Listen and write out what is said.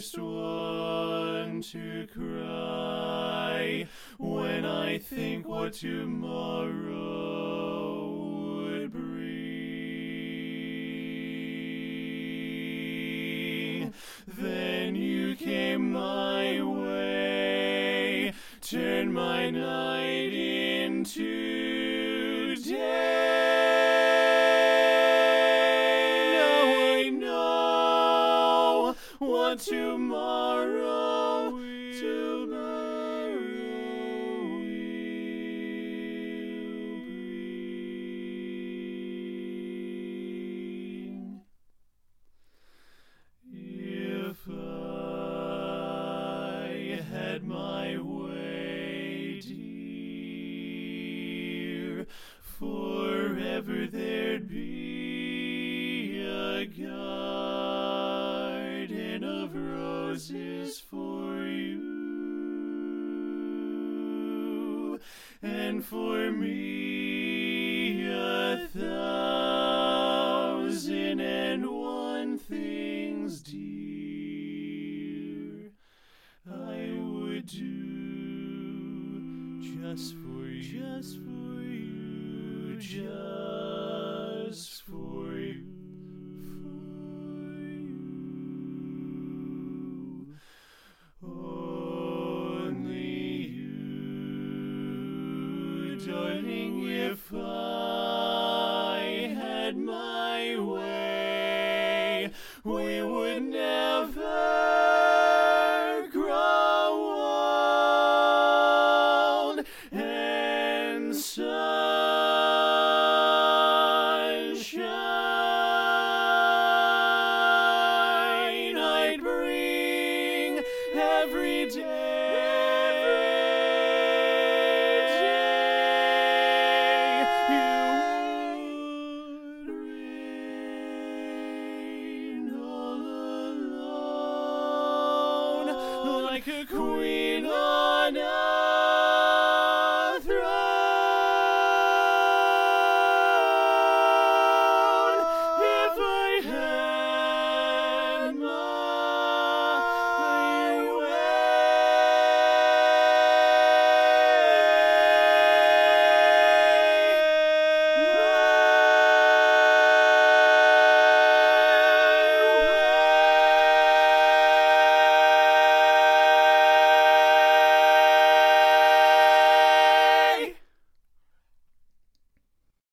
first one to cry when I think what tomorrow would bring. Then you came my way, turned my night into day. What tomorrow will bring. If I had my way, dear, forever there'd be a garden of roses for you, and for me 1,001 things, dear, I would do just for you, just for you, just for you. Darling, if I had my way, we would never grow old, and sunshine I'd bring every day. Like a queen